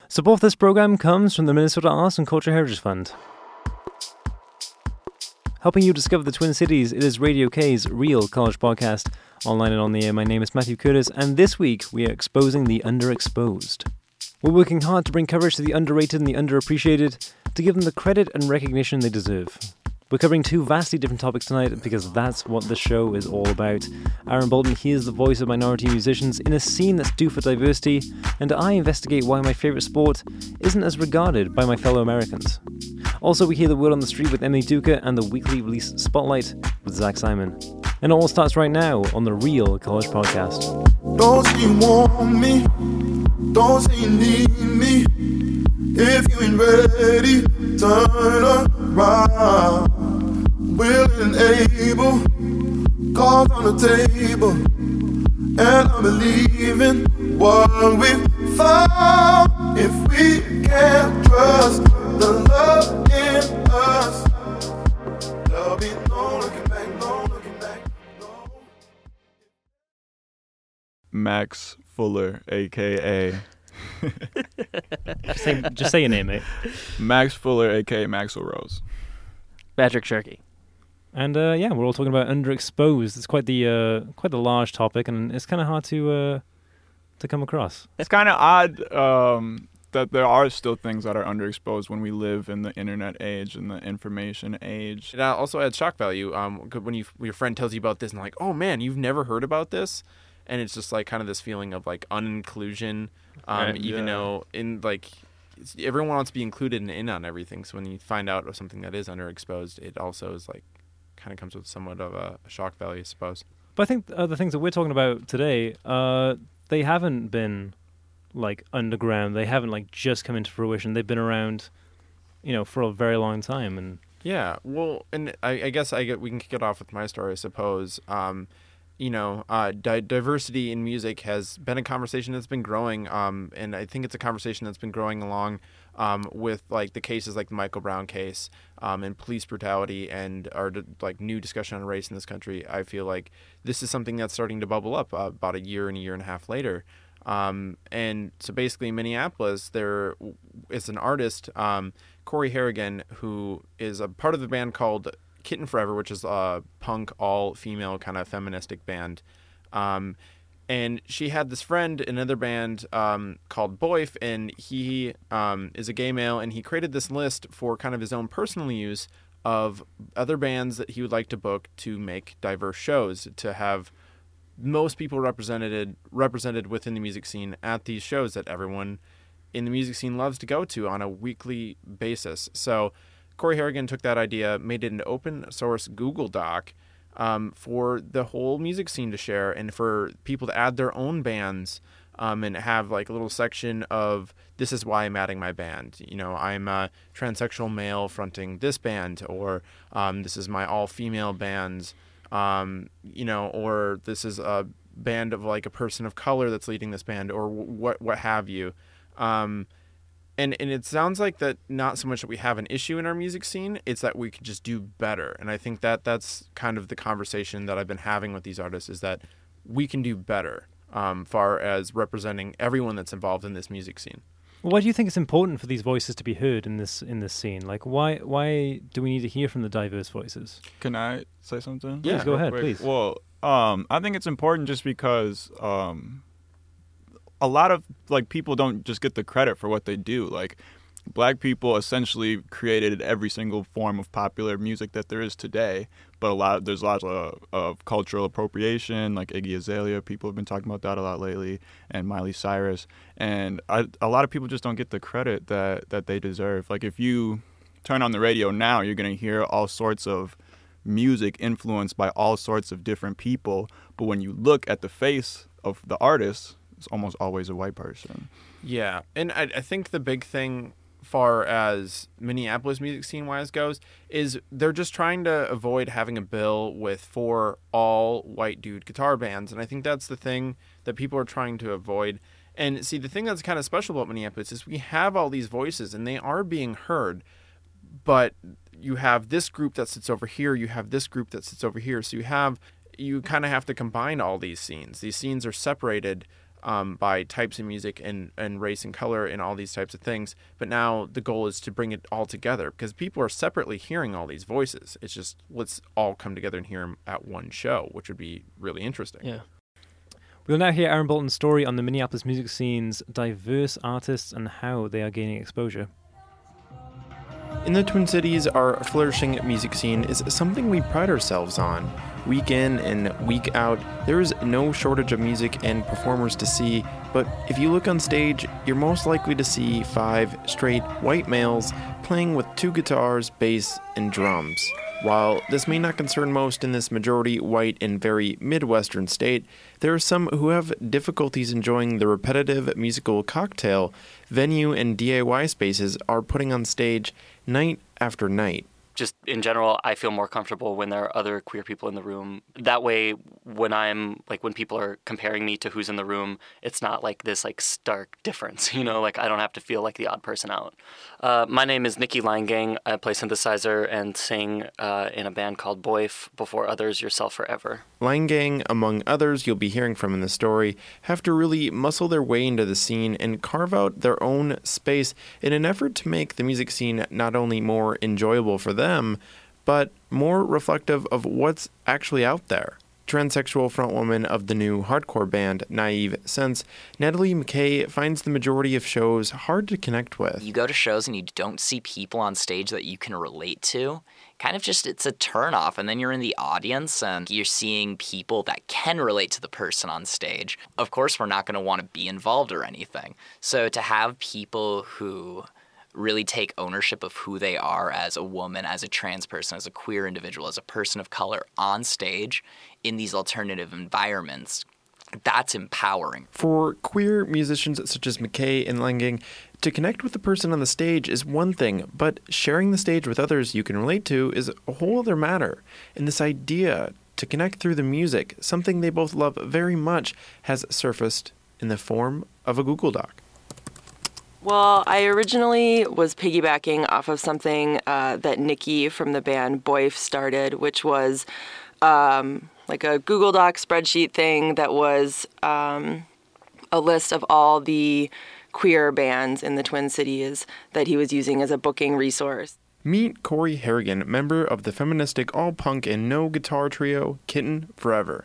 Support for this program comes from the Minnesota Arts and Culture Heritage Fund. Helping you discover the Twin Cities, it is Radio K's Real College Podcast, online and on the air. My name is Matthew Curtis, and this week we are exposing the underexposed. We're working hard to bring coverage to the underrated and the underappreciated, to give them the credit and recognition they deserve. We're covering two vastly different topics tonight because that's what the show is all about. Aaron Bolton hears the voice of minority musicians in a scene that's due for diversity, and I investigate why my favourite sport isn't as regarded by my fellow Americans. Also, we hear the word on the street with Emily Duca and the weekly release Spotlight with Zach Simon. And it all starts right now on the Real College Podcast. Don't say you want me, don't say you need me. If you ain't ready, turn around. Willing and able, cards on the table, and I believe in what we've found. If we can't trust the love in us, there'll be no looking back, no looking back, no. Max Fuller, a.k.a. Just say your name, mate. Max Fuller, a.k.a. Maxwell Rose. Patrick Sharkey. And we're all talking about underexposed. It's quite the large topic, and it's kind of hard to come across. It's kind of odd that there are still things that are underexposed when we live in the internet age and the information age. It also adds shock value. When your friend tells you about this and like, oh man, you've never heard about this, and it's just like kind of this feeling of like uninclusion, though in like everyone wants to be included and in on everything. So when you find out of something that is underexposed, it also is like kind of comes with somewhat of a shock value, I suppose. But I think the things that we're talking about today, they haven't been like underground. They haven't like just come into fruition. They've been around, for a very long time. And yeah, well, and I guess we can kick it off with my story, I suppose. Diversity in music has been a conversation that's been growing, and I think it's a conversation that's been growing along with like the cases like the Michael Brown case and police brutality and our like new discussion on race in this country. I feel like this is something that's starting to bubble up about a year and a half later. And so basically in Minneapolis, there is an artist, Corey Harrigan, who is a part of the band called Kitten Forever, which is a punk, all-female kind of feministic band. And she had this friend in another band called Boyf, and he is a gay male, and he created this list for kind of his own personal use of other bands that he would like to book to make diverse shows, to have most people represented within the music scene at these shows that everyone in the music scene loves to go to on a weekly basis. So Corey Harrigan took that idea, made it an open source Google Doc for the whole music scene to share and for people to add their own bands and have like a little section of this is why I'm adding my band. I'm a transsexual male fronting this band, or this is my all-female band, or this is a band of like a person of color that's leading this band, or what have you. And it sounds like that not so much that we have an issue in our music scene, it's that we could just do better. And I think that that's kind of the conversation that I've been having with these artists, is that we can do better far as representing everyone that's involved in this music scene. Well, why do you think it's important for these voices to be heard in this scene? Like, why do we need to hear from the diverse voices? Can I say something? Yeah, go ahead, please. Well, I think it's important just because a lot of like people don't just get the credit for what they do. Like, Black people essentially created every single form of popular music that there is today, but there's lots of cultural appropriation, like Iggy Azalea. People have been talking about that a lot lately, and Miley Cyrus. And a lot of people just don't get the credit that they deserve. Like, if you turn on the radio now, you're going to hear all sorts of music influenced by all sorts of different people. But when you look at the face of the artist, it's almost always a white person. Yeah, and I think the big thing far as Minneapolis music scene wise goes is they're just trying to avoid having a bill with 4 all white dude guitar bands, and I think that's the thing that people are trying to avoid. And see, the thing that's kind of special about Minneapolis is we have all these voices and they are being heard, but you have this group that sits over here, you have this group that sits over here, so you kind of have to combine all these scenes. These scenes are separated by types of music and race and color and all these types of things. But now the goal is to bring it all together because people are separately hearing all these voices. It's just let's all come together and hear them at one show, which would be really interesting. Yeah. We'll now hear Aaron Bolton's story on the Minneapolis music scene's diverse artists and how they are gaining exposure. In the Twin Cities, our flourishing music scene is something we pride ourselves on. Week in and week out, there is no shortage of music and performers to see, but if you look on stage, you're most likely to see 5 straight white males playing with 2 guitars, bass, and drums. While this may not concern most in this majority white and very Midwestern state, there are some who have difficulties enjoying the repetitive musical cocktail venue and DIY spaces are putting on stage night after night. Just in general, I feel more comfortable when there are other queer people in the room. That way, when when people are comparing me to who's in the room, it's not like this stark difference, I don't have to feel like the odd person out. My name is Nikki Leingang. I play synthesizer and sing in a band called Boif, Before Others, Yourself Forever. Leingang, among others you'll be hearing from in the story, have to really muscle their way into the scene and carve out their own space in an effort to make the music scene not only more enjoyable for them, but more reflective of what's actually out there. Transsexual frontwoman of the new hardcore band Naive Sense, Natalie McKay finds the majority of shows hard to connect with. You go to shows and you don't see people on stage that you can relate to. Kind of just, it's a turnoff, and then you're in the audience and you're seeing people that can relate to the person on stage. Of course, we're not going to want to be involved or anything. So to have people who really take ownership of who they are as a woman, as a trans person, as a queer individual, as a person of color on stage in these alternative environments, that's empowering. For queer musicians such as McKay and Leingang, to connect with the person on the stage is one thing, but sharing the stage with others you can relate to is a whole other matter. And this idea to connect through the music, something they both love very much, has surfaced in the form of a Google Doc. Well, I originally was piggybacking off of something that Nikki from the band Boif started, which was like a Google Doc spreadsheet thing that was a list of all the queer bands in the Twin Cities that he was using as a booking resource. Meet Corey Harrigan, member of the feministic all-punk and no-guitar trio Kitten Forever.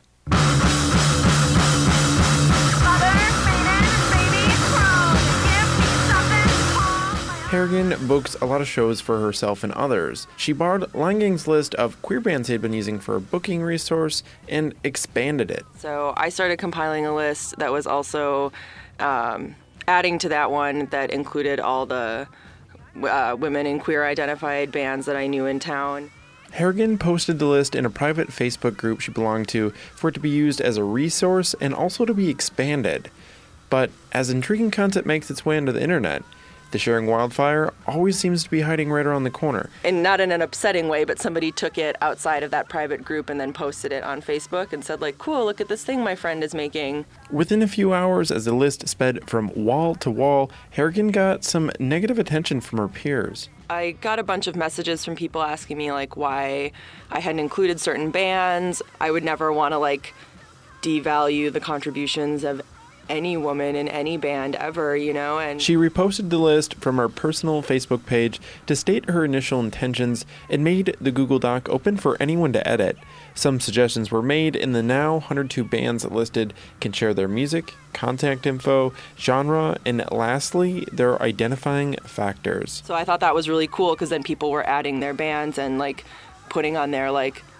Harrigan books a lot of shows for herself and others. She borrowed Leingang's list of queer bands he'd been using for a booking resource and expanded it. So I started compiling a list that was also adding to that one that included all the women and queer identified bands that I knew in town. Harrigan posted the list in a private Facebook group she belonged to for it to be used as a resource and also to be expanded. But as intriguing content makes its way onto the internet, the sharing wildfire always seems to be hiding right around the corner. And not in an upsetting way, but somebody took it outside of that private group and then posted it on Facebook and said, cool, look at this thing my friend is making. Within a few hours, as the list sped from wall to wall, Harrigan got some negative attention from her peers. I got a bunch of messages from people asking me, why I hadn't included certain bands. I would never want to, devalue the contributions of any woman in any band ever, and she reposted the list from her personal Facebook page to state her initial intentions and made the Google Doc open for anyone to edit. Some suggestions were made, and the now 102 bands listed can share their music, contact info, genre, and lastly, their identifying factors. So I thought that was really cool because then people were adding their bands and putting on there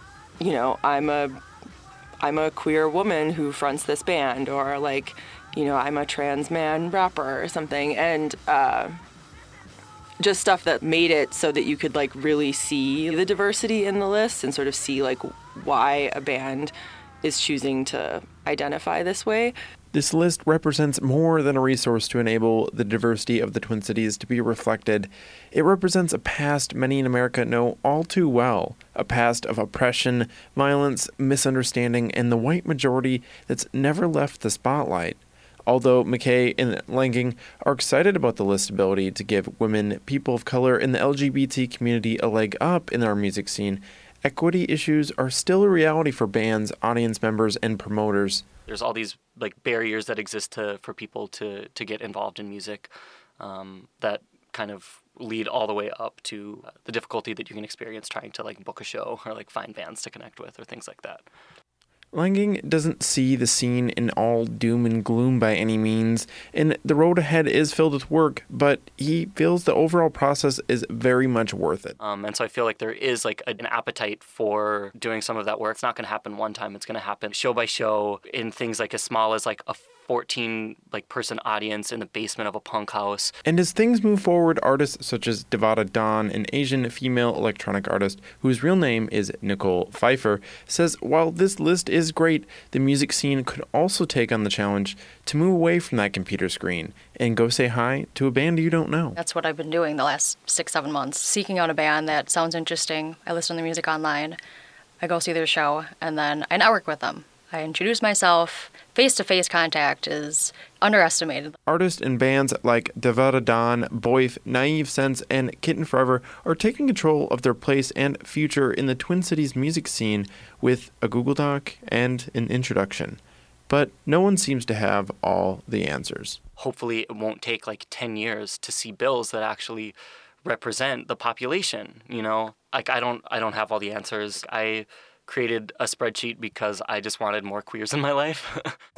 I'm a queer woman who fronts this band, or I'm a trans man rapper or something, and just stuff that made it so that you could really see the diversity in the list and sort of see why a band is choosing to identify this way. This list represents more than a resource to enable the diversity of the Twin Cities to be reflected. It represents a past many in America know all too well, a past of oppression, violence, misunderstanding, and the white majority that's never left the spotlight. Although McKay and Leingang are excited about the list's ability to give women, people of color, and the LGBT community a leg up in our music scene, equity issues are still a reality for bands, audience members, and promoters. There's all these like barriers that exist for people to get involved in music that kind of lead all the way up to the difficulty that you can experience trying to like book a show or like find bands to connect with or things like that. Langang doesn't see the scene in all doom and gloom by any means, and the road ahead is filled with work, but he feels the overall process is very much worth it. And so I feel like there is like an appetite for doing some of that work. It's not going to happen one time. It's going to happen show by show in things like as small as like a 14 like person audience in the basement of a punk house. And as things move forward, artists such as Devada Dawn, an Asian female electronic artist whose real name is Nicole Pfeiffer, says while this list is great, the music scene could also take on the challenge to move away from that computer screen and go say hi to a band you don't know. That's what I've been doing the last 6-7 months, seeking out a band that sounds interesting. I listen to the music online, I go see their show, and then I network with them. I introduce myself. Face-to-face contact is underestimated. Artists and bands like Devada Dawn, Boyf, Naive Sense, and Kitten Forever are taking control of their place and future in the Twin Cities music scene with a Google Doc and an introduction. But no one seems to have all the answers. Hopefully it won't take like 10 years to see bills that actually represent the population, you know? Like I don't have all the answers. I created a spreadsheet because I just wanted more queers in my life.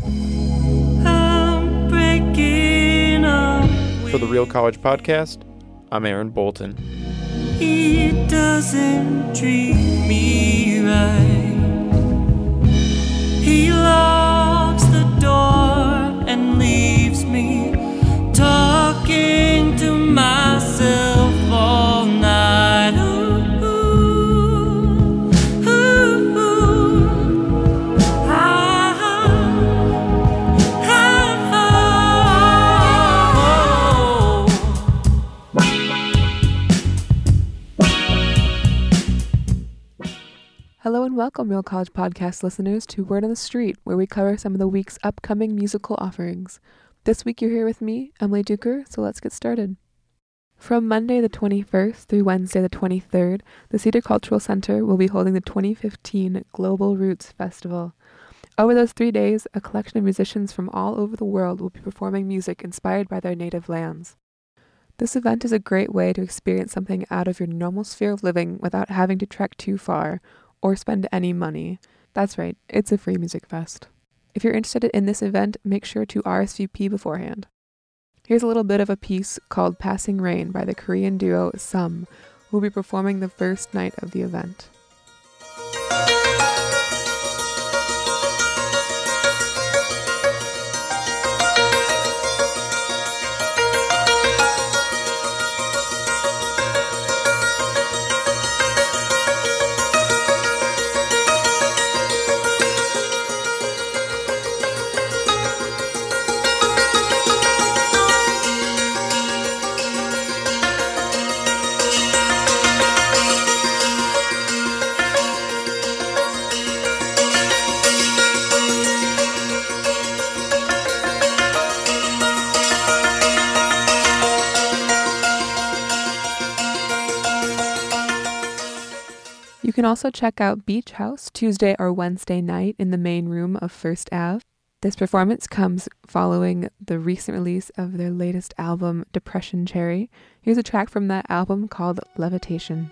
For the Real College Podcast, I'm Aaron Bolton. He doesn't treat me right. He locks the door and leaves me talking to myself all night. Hello and welcome, Real College Podcast listeners, to Word on the Street, where we cover some of the week's upcoming musical offerings. This week you're here with me, Emily Duker, so let's get started. From Monday the 21st through Wednesday the 23rd, the Cedar Cultural Center will be holding the 2015 Global Roots Festival. Over those 3 days, a collection of musicians from all over the world will be performing music inspired by their native lands. This event is a great way to experience something out of your normal sphere of living without having to trek too far or spend any money. That's right, it's a free music fest. If you're interested in this event, make sure to RSVP beforehand. Here's a little bit of a piece called Passing Rain by the Korean duo Sum, who will be performing the first night of the event. You can also check out Beach House Tuesday or Wednesday night in the main room of First Ave. This performance comes following the recent release of their latest album, Depression Cherry. Here's a track from that album called Levitation.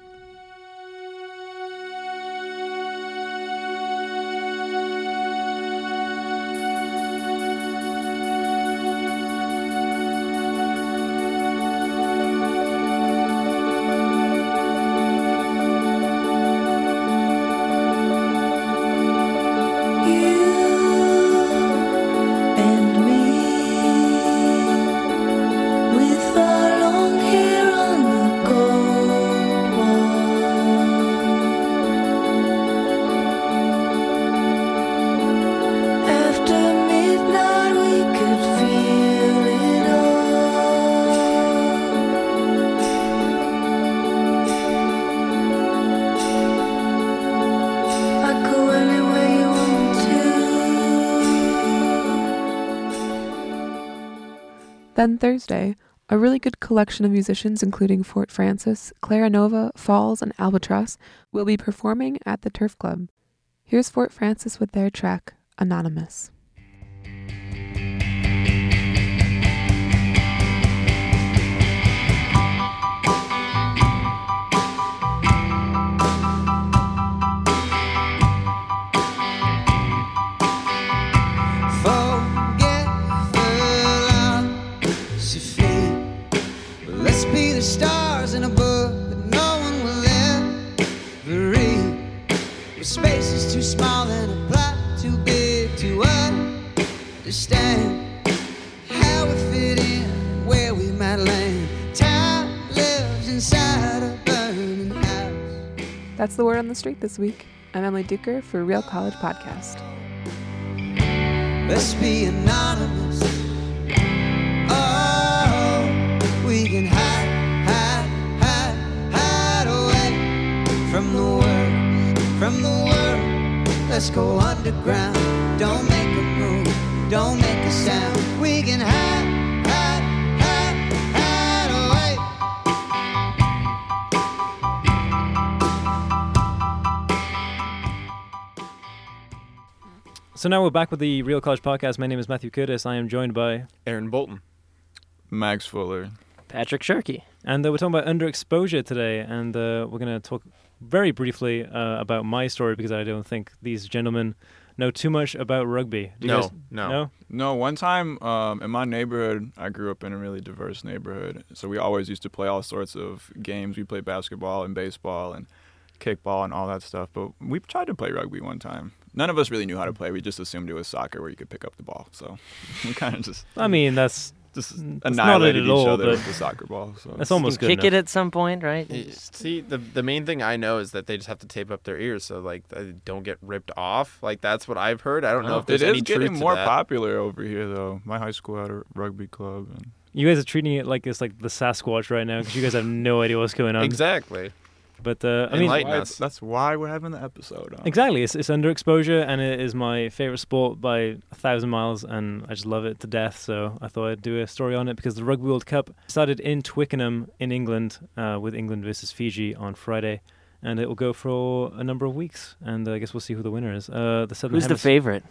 Then Thursday, a really good collection of musicians including Fort Francis, Clara Nova, Falls, and Albatross will be performing at the Turf Club. Here's Fort Francis with their track, Anonymous. stars in a book that no one will ever read. Where space is too small and a plot too big to understand how we fit in, where we might land. Time lives inside a burning house. That's the word on the street this week. I'm Emily Duker for Real College Podcast. Let's be anonymous. Oh, we can hide away from the world. Let's go underground. Don't make a move, don't make a sound. We can hide away. So now we're back with the Real College Podcast. My name is Matthew Curtis. I am joined by Aaron Bolton. Max Fuller. Patrick Sharkey. And we're talking about underexposure today, and we're going to talk very briefly about my story because I don't think these gentlemen know too much about rugby. Do you guys? No, one time in my neighborhood, I grew up in a really diverse neighborhood, so we always used to play all sorts of games. We played basketball and baseball and kickball and all that stuff, but we tried to play rugby one time. None of us really knew how to play. We just assumed it was soccer where you could pick up the ball, so we kind of just... I mean, that's annihilated each other but with the soccer ball. So that's almost good kick enough. it at some point, right? See, the main thing I know is that they just have to tape up their ears so like they don't get ripped off. Like that's what I've heard. I don't know if there's any truth to that. It is getting more popular over here, though. My high school had a rugby club. And you guys are treating it like it's like the Sasquatch right now because you guys have no idea what's going on. Exactly. But I mean, that's why we're having the episode on. Exactly, it's underexposure, and it is my favorite sport by 1,000 miles, and I just love it to death. So I thought I'd do a story on it because the Rugby World Cup started in Twickenham in England with England versus Fiji on Friday, and it will go for a number of weeks. And I guess we'll see who the winner is. Who's the favorite?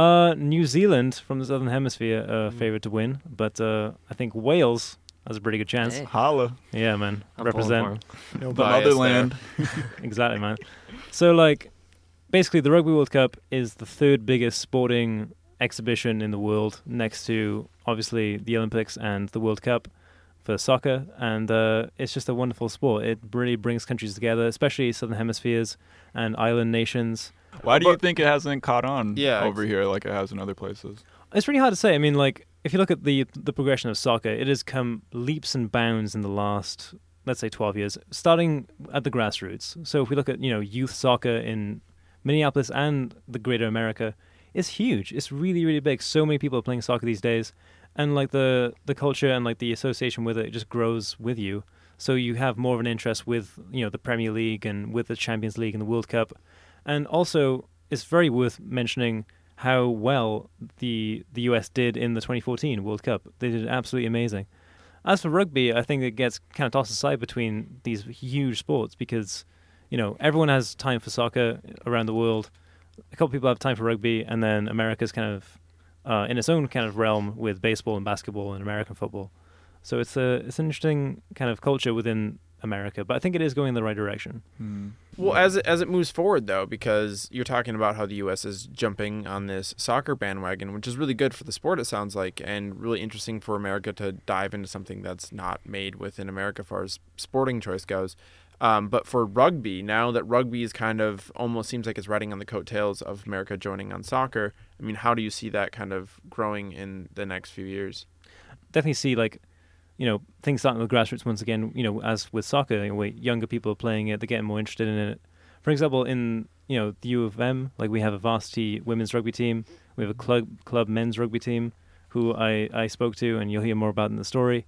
New Zealand from the Southern Hemisphere, favorite to win, but I think Wales has a pretty good chance. Hey. Holla. Yeah, man. I'm Represent. The motherland. Exactly, man. So, like, basically, the Rugby World Cup is the third biggest sporting exhibition in the world, next to, obviously, the Olympics and the World Cup for soccer. And it's just a wonderful sport. It really brings countries together, especially Southern Hemispheres and island nations. Why do you think it hasn't caught on over here like it has in other places? It's really hard to say. I mean, like, if you look at the progression of soccer, it has come leaps and bounds in the last, let's say, 12 years, starting at the grassroots. So if we look at, youth soccer in Minneapolis and the greater America, it's huge. It's really, really big. So many people are playing soccer these days. And, like, the culture and, like, the association with it just grows with you. So you have more of an interest with, the Premier League and with the Champions League and the World Cup. And also, it's very worth mentioning how well the US did in the 2014 World Cup. They did absolutely amazing. As for rugby, I think it gets kind of tossed aside between these huge sports because, everyone has time for soccer around the world. A couple people have time for rugby, and then America's kind of in its own kind of realm with baseball and basketball and American football. So it's an interesting kind of culture within America, but I think it is going in the right direction. Well, as it moves forward, though, because you're talking about how the U.S. is jumping on this soccer bandwagon, which is really good for the sport, it sounds like, and really interesting for America to dive into something that's not made within America as far as sporting choice goes. But for rugby, now that rugby is kind of almost seems like it's riding on the coattails of America joining on soccer, I mean, how do you see that kind of growing in the next few years? Definitely see, like, things starting with grassroots once again, as with soccer, younger people are playing it, they're getting more interested in it. For example, in, the U of M, like we have a varsity women's rugby team, we have a club men's rugby team who I spoke to, and you'll hear more about in the story.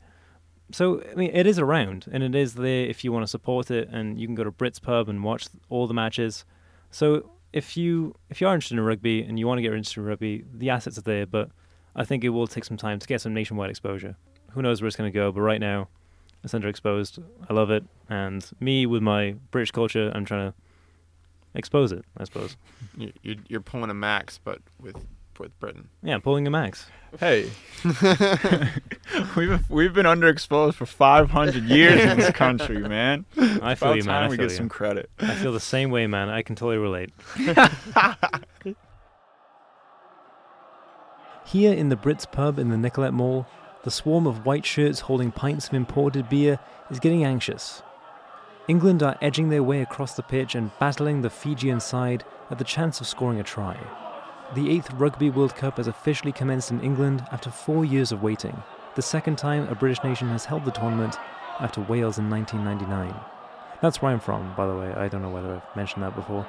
So, I mean, it is around, and it is there if you want to support it, and you can go to Brits Pub and watch all the matches. So, if you are interested in rugby and you want to get interested in rugby, the assets are there, but I think it will take some time to get some nationwide exposure. Who knows where it's going to go, but right now, it's underexposed. I love it, and me, with my British culture, I'm trying to expose it, I suppose. You're pulling a Max, but with Britain. Yeah, pulling a Max. Hey, we've been underexposed for 500 years in this country, man. I feel you, man. We get some credit. I feel the same way, man. I can totally relate. Here in the Brits Pub in the Nicolette Mall, The swarm of white shirts holding pints of imported beer is getting anxious. England are edging their way across the pitch and battling the Fijian side at the chance of scoring a try. The 8th Rugby World Cup has officially commenced in England after 4 years of waiting, the second time a British nation has held the tournament after Wales in 1999. That's where I'm from, by the way. I don't know whether I've mentioned that before.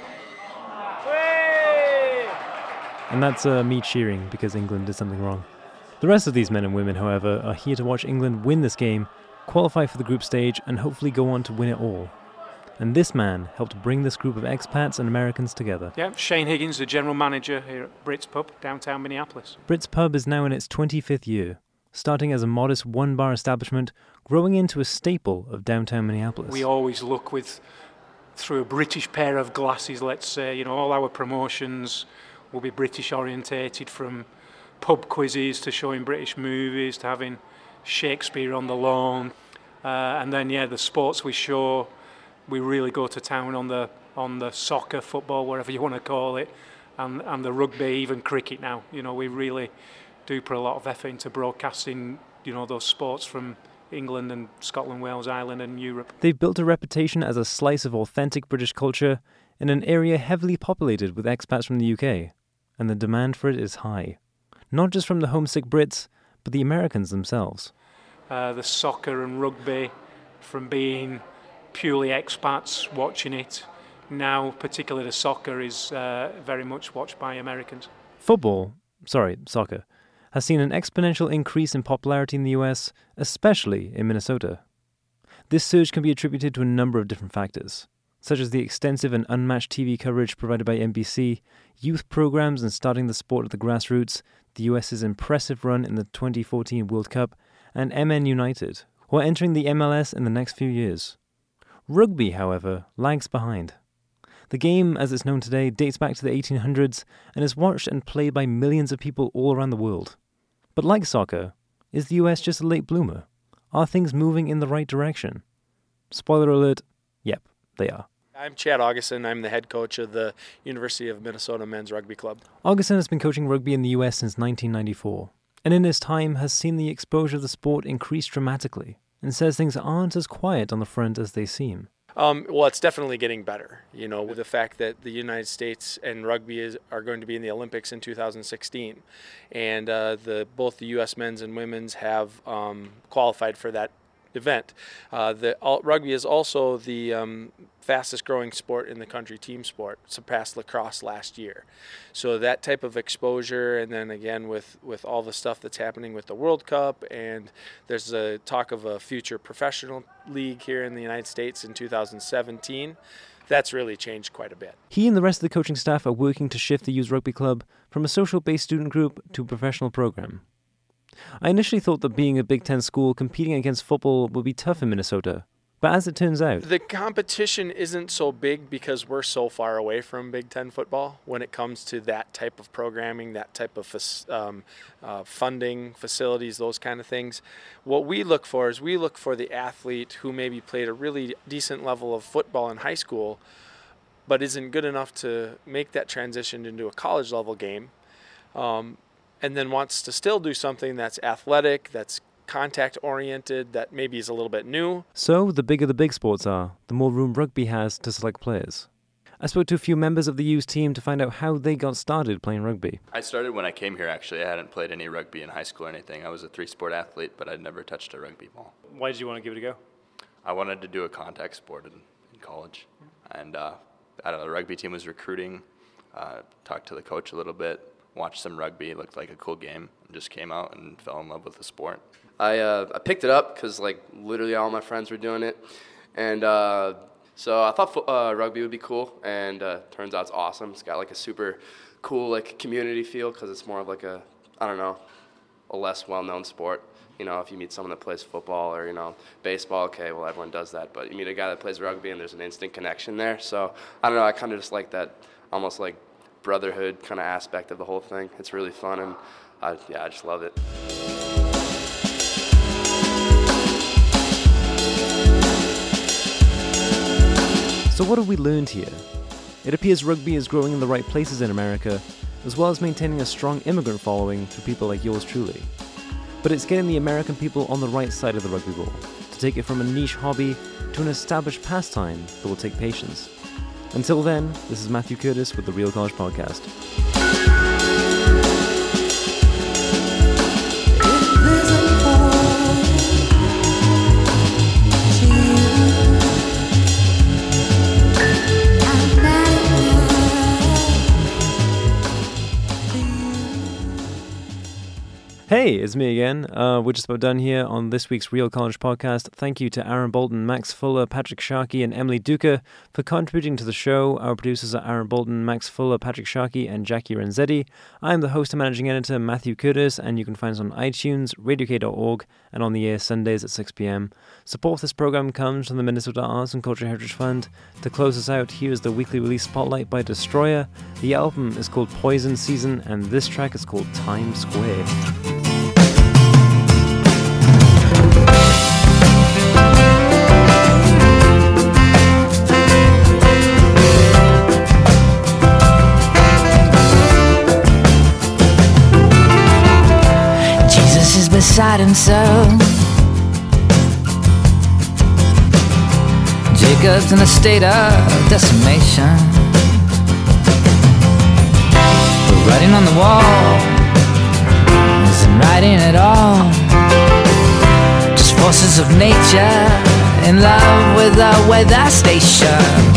And that's me cheering because England did something wrong. The rest of these men and women, however, are here to watch England win this game, qualify for the group stage, and hopefully go on to win it all. And this man helped bring this group of expats and Americans together. Yeah, Shane Higgins, the general manager here at Brits Pub, downtown Minneapolis. Brits Pub is now in its 25th year, starting as a modest one-bar establishment, growing into a staple of downtown Minneapolis. We always look through a British pair of glasses, let's say. You know, all our promotions will be British orientated, from pub quizzes to showing British movies to having Shakespeare on the lawn. And then, the sports we show, we really go to town on the soccer, football, whatever you want to call it, and the rugby, even cricket now. You know, we really do put a lot of effort into broadcasting, those sports from England and Scotland, Wales, Ireland and Europe. They've built a reputation as a slice of authentic British culture in an area heavily populated with expats from the UK, and the demand for it is high. Not just from the homesick Brits, but the Americans themselves. The soccer and rugby, from being purely expats watching it, now particularly the soccer is very much watched by Americans. Soccer, has seen an exponential increase in popularity in the US, especially in Minnesota. This surge can be attributed to a number of different factors, such as the extensive and unmatched TV coverage provided by NBC, youth programs and starting the sport at the grassroots, the US's impressive run in the 2014 World Cup, and MN United, who are entering the MLS in the next few years. Rugby, however, lags behind. The game, as it's known today, dates back to the 1800s and is watched and played by millions of people all around the world. But like soccer, is the US just a late bloomer? Are things moving in the right direction? Spoiler alert, yep, they are. I'm Chad Augustin. I'm the head coach of the University of Minnesota Men's Rugby Club. Augustin has been coaching rugby in the US since 1994, and in his time has seen the exposure of the sport increase dramatically, and says things aren't as quiet on the front as they seem. Well, it's definitely getting better. With the fact that the United States and rugby are going to be in the Olympics in 2016, and both the U.S. men's and women's have qualified for that event. Rugby is also the fastest growing sport in the country, team sport, surpassed lacrosse last year. So that type of exposure, and then again with all the stuff that's happening with the World Cup, and there's a talk of a future professional league here in the United States in 2017. That's really changed quite a bit. He and the rest of the coaching staff are working to shift the U's Rugby Club from a social-based student group to a professional program. I initially thought that being a Big Ten school competing against football would be tough in Minnesota, but as it turns out, the competition isn't so big because we're so far away from Big Ten football when it comes to that type of programming, that type of funding, facilities, those kind of things. What we look for is the athlete who maybe played a really decent level of football in high school, but isn't good enough to make that transition into a college level game. And then wants to still do something that's athletic, that's contact-oriented, that maybe is a little bit new. So, the bigger the big sports are, the more room rugby has to select players. I spoke to a few members of the U's team to find out how they got started playing rugby. I started when I came here, actually. I hadn't played any rugby in high school or anything. I was a 3-sport athlete, but I'd never touched a rugby ball. Why did you want to give it a go? I wanted to do a contact sport in college. And the rugby team was recruiting, talked to the coach a little bit, watched some rugby, it looked like a cool game, and just came out and fell in love with the sport. I picked it up because literally all my friends were doing it, and so I thought rugby would be cool, and turns out it's awesome. It's got a super cool community feel because it's more of a less well-known sport. If you meet someone that plays football or baseball, okay, well everyone does that, but you meet a guy that plays rugby and there's an instant connection there. So I don't know, I kind of just like that almost brotherhood kind of aspect of the whole thing. It's really fun, and I just love it. So what have we learned here? It appears rugby is growing in the right places in America, as well as maintaining a strong immigrant following through people like yours truly. but it's getting the American people on the right side of the rugby ball, to take it from a niche hobby to an established pastime that will take patience. Until then, this is Matthew Curtis with the Real College Podcast. Hey, it's me again. We're just about done here on this week's Real College Podcast. Thank you to Aaron Bolton, Max Fuller, Patrick Sharkey, and Emily Duca for contributing to the show. Our producers are Aaron Bolton, Max Fuller, Patrick Sharkey, and Jackie Renzetti. I am the host and managing editor, Matthew Curtis, and you can find us on iTunes, radiok.org, and on the air Sundays at 6 p.m. Support for this program comes from the Minnesota Arts and Culture Heritage Fund. To close us out, here's the weekly release spotlight by Destroyer. The album is called Poison Season, and this track is called Times Square. Beside himself, Jacob's in a state of decimation. The writing on the wall isn't writing at all, just forces of nature in love with the weather station.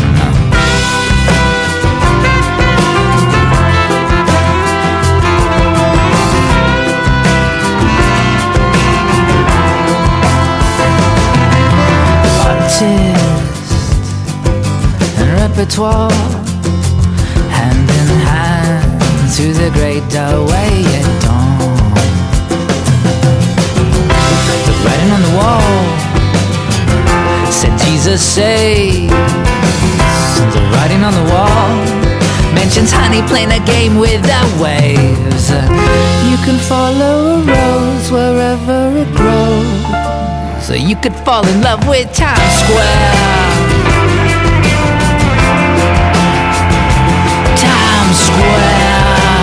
And repertoire, hand in hand through the great doorway at dawn. The writing on the wall said Jesus saves. The writing on the wall mentions honey playing a game with the waves. You can follow a rose wherever it grows, so you could fall in love with Times Square. Times Square.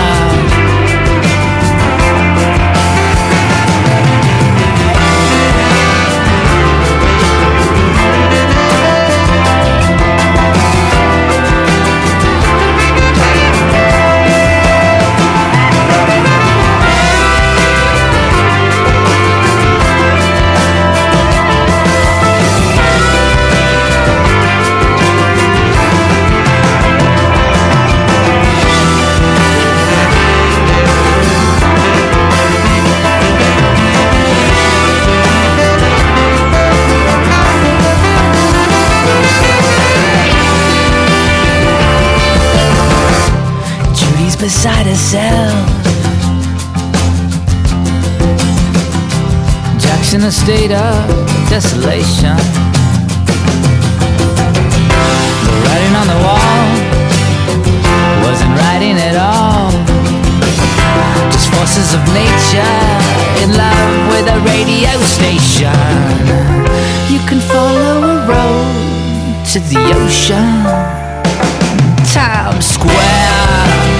Beside herself, Jack's in a state of desolation. The writing on the wall wasn't writing at all, just forces of nature in love with a radio station. You can follow a road to the ocean. Times Square.